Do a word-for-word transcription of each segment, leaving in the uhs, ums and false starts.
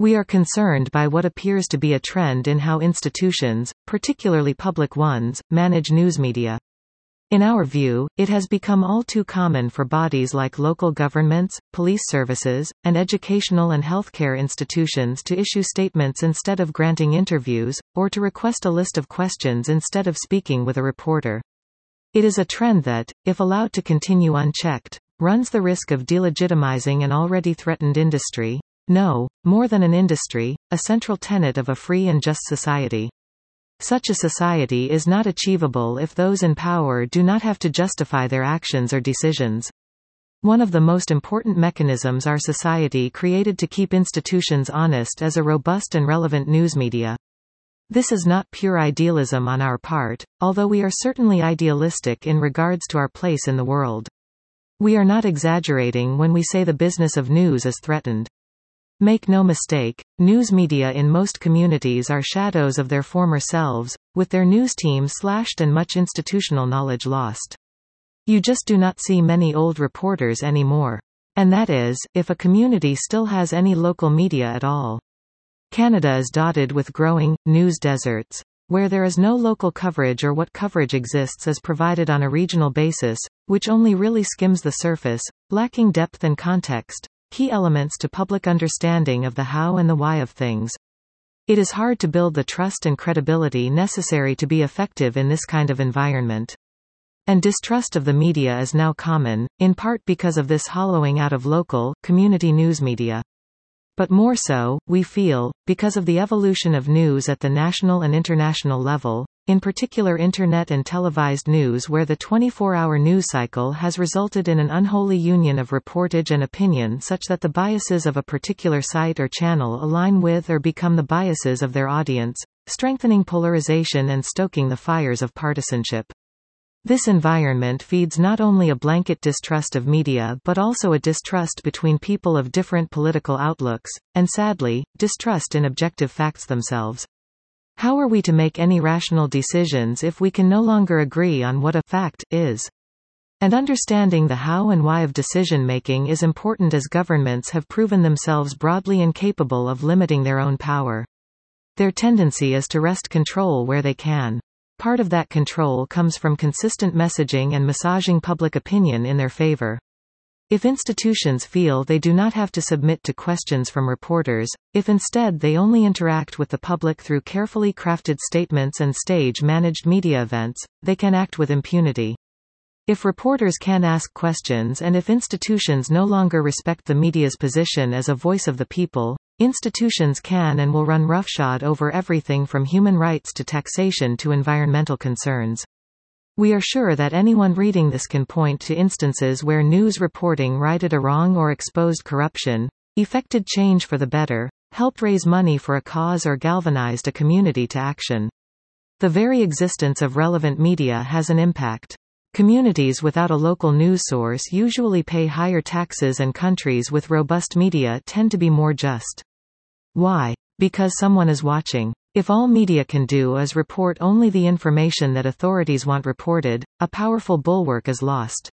We are concerned by what appears to be a trend in how institutions, particularly public ones, manage news media. In our view, it has become all too common for bodies like local governments, police services, and educational and healthcare institutions to issue statements instead of granting interviews, or to request a list of questions instead of speaking with a reporter. It is a trend that, if allowed to continue unchecked, runs the risk of delegitimizing an already threatened industry. No, more than an industry, a central tenet of a free and just society. Such a society is not achievable if those in power do not have to justify their actions or decisions. One of the most important mechanisms our society created to keep institutions honest is a robust and relevant news media. This is not pure idealism on our part, although we are certainly idealistic in regards to our place in the world. We are not exaggerating when we say the business of news is threatened. Make no mistake, news media in most communities are shadows of their former selves, with their news teams slashed and much institutional knowledge lost. You just do not see many old reporters anymore. And that is, if a community still has any local media at all. Canada is dotted with growing, news deserts. Where there is no local coverage or what coverage exists is provided on a regional basis, which only really skims the surface, lacking depth and context. Key elements to public understanding of the how and the why of things. It is hard to build the trust and credibility necessary to be effective in this kind of environment. And distrust of the media is now common, in part because of this hollowing out of local, community news media. But more so, we feel, because of the evolution of news at the national and international level, in particular internet and televised news, where the twenty-four hour news cycle has resulted in an unholy union of reportage and opinion such that the biases of a particular site or channel align with or become the biases of their audience, strengthening polarization and stoking the fires of partisanship. This environment feeds not only a blanket distrust of media but also a distrust between people of different political outlooks, and sadly, distrust in objective facts themselves. How are we to make any rational decisions if we can no longer agree on what a fact is? And understanding the how and why of decision-making is important, as governments have proven themselves broadly incapable of limiting their own power. Their tendency is to wrest control where they can. Part of that control comes from consistent messaging and massaging public opinion in their favor. If institutions feel they do not have to submit to questions from reporters, if instead they only interact with the public through carefully crafted statements and stage-managed media events, they can act with impunity. If reporters can ask questions and if institutions no longer respect the media's position as a voice of the people, institutions can and will run roughshod over everything from human rights to taxation to environmental concerns. We are sure that anyone reading this can point to instances where news reporting righted a wrong or exposed corruption, effected change for the better, helped raise money for a cause, or galvanized a community to action. The very existence of relevant media has an impact. Communities without a local news source usually pay higher taxes, and countries with robust media tend to be more just. Why? Because someone is watching. If all media can do is report only the information that authorities want reported, a powerful bulwark is lost.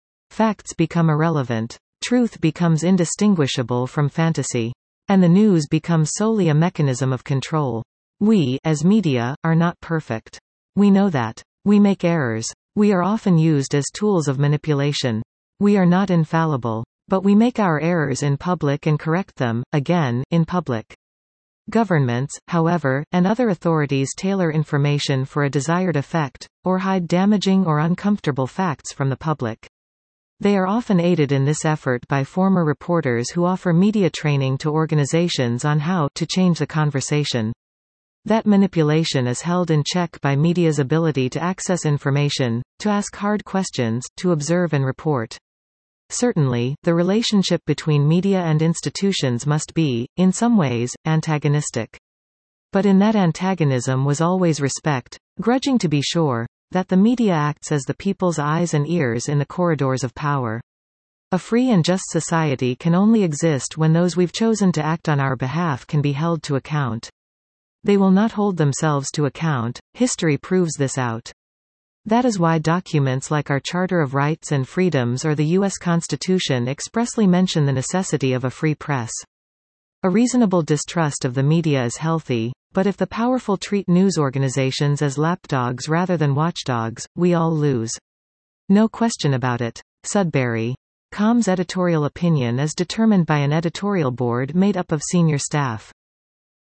Facts become irrelevant. Truth becomes indistinguishable from fantasy. And the news becomes solely a mechanism of control. We, as media, are not perfect. We know that. We make errors. We are often used as tools of manipulation. We are not infallible. But we make our errors in public and correct them, again, in public. Governments, however, and other authorities tailor information for a desired effect, or hide damaging or uncomfortable facts from the public. They are often aided in this effort by former reporters who offer media training to organizations on how to change the conversation. That manipulation is held in check by media's ability to access information, to ask hard questions, to observe and report. Certainly, the relationship between media and institutions must be, in some ways, antagonistic. But in that antagonism was always respect, grudging to be sure, that the media acts as the people's eyes and ears in the corridors of power. A free and just society can only exist when those we've chosen to act on our behalf can be held to account. They will not hold themselves to account. History proves this out. That is why documents like our Charter of Rights and Freedoms or the U S Constitution expressly mention the necessity of a free press. A reasonable distrust of the media is healthy, but if the powerful treat news organizations as lapdogs rather than watchdogs, we all lose. No question about it. Sudbury. dot com's editorial opinion is determined by an editorial board made up of senior staff.